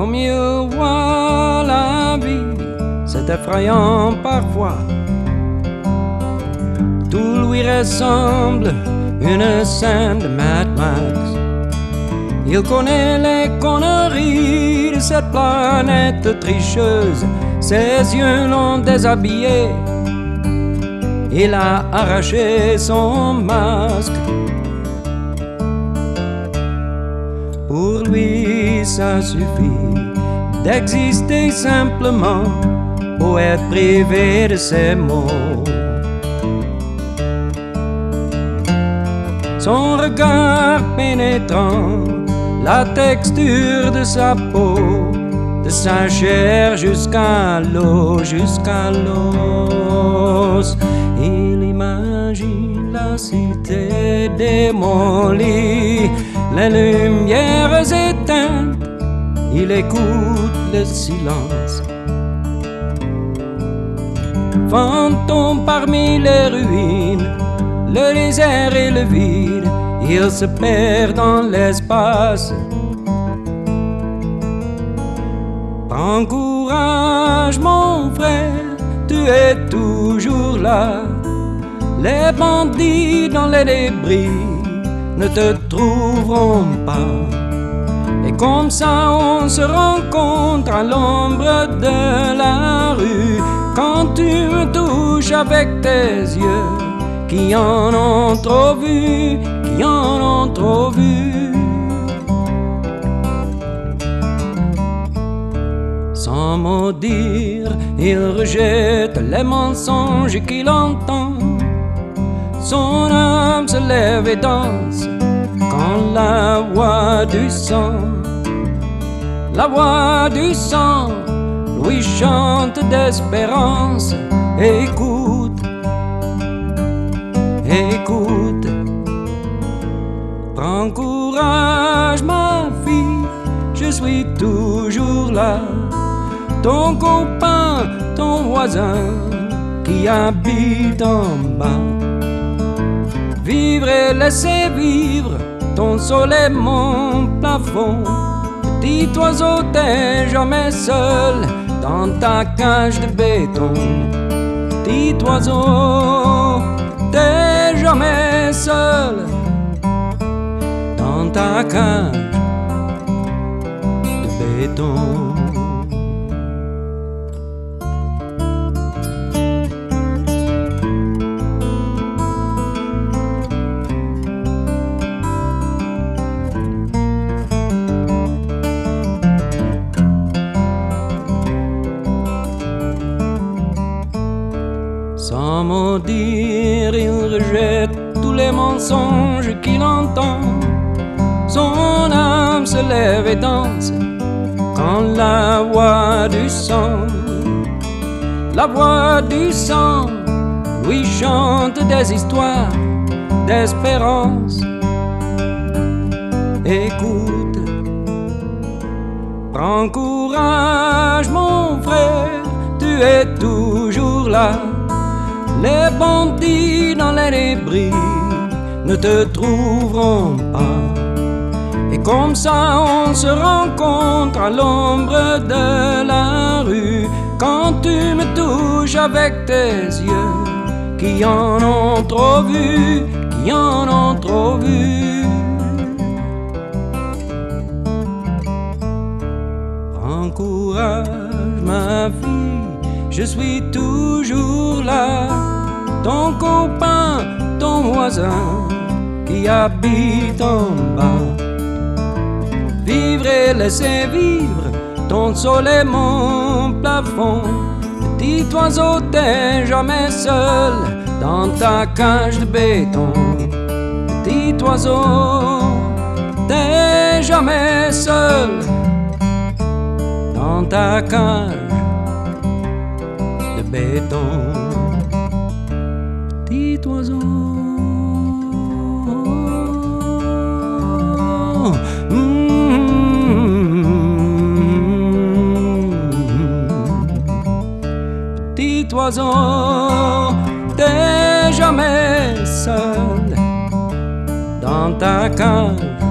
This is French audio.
comme il voit la vie, c'est effrayant parfois. Tout lui ressemble une scène de Mad Max. Il connaît les conneries de cette planète tricheuse. Ses yeux l'ont déshabillé. Il a arraché son masque. Pour lui, ça suffit d'exister simplement pour être privé de ses mots. Son regard pénétrant, la texture de sa peau, de sa chair jusqu'à l'eau, jusqu'à l'os. Il imagine la cité démolie, les lumières éteintes, il écoute le silence. Fantôme parmi les ruines, le désert et le vide, il se perd dans l'espace. Prends courage mon frère, tu es toujours là. Les bandits dans les débris ne te trouveront pas. Et comme ça on se rencontre à l'ombre de la rue, quand tu me touches avec tes yeux, qui en ont trop vu, qui en ont trop vu. Sans mot dire, il rejette les mensonges qu'il entend. Son âme se lève et danse quand la voix du sang, la voix du sang lui chante d'espérance. Écoute, écoute, prends courage ma fille, je suis toujours là. Ton copain, ton voisin qui habite en bas. Vivre et laisser vivre, ton sol est mon plafond. Petit oiseau, t'es jamais seul dans ta cage de béton. Petit oiseau, t'es jamais seul dans ta cage de béton. Sans mot dire, il rejette tous les mensonges qu'il entend. Son âme se lève et danse quand la voix du sang, la voix du sang lui chante des histoires d'espérance. Écoute, prends courage mon frère, tu es toujours là. Les bandits dans les débris ne te trouveront pas. Et comme ça on se rencontre à l'ombre de la rue, quand tu me touches avec tes yeux, qui en ont trop vu, qui en ont trop vu. Prends courage ma fille, je suis toujours là. Ton copain, ton voisin qui habite en bas. Vivre et laisser vivre, ton sol est mon plafond. Petit oiseau, t'es jamais seul dans ta cage de béton. Petit oiseau, t'es jamais seul dans ta cage de béton. Petit oiseau, petit oiseau, t'es jamais seul dans ta cage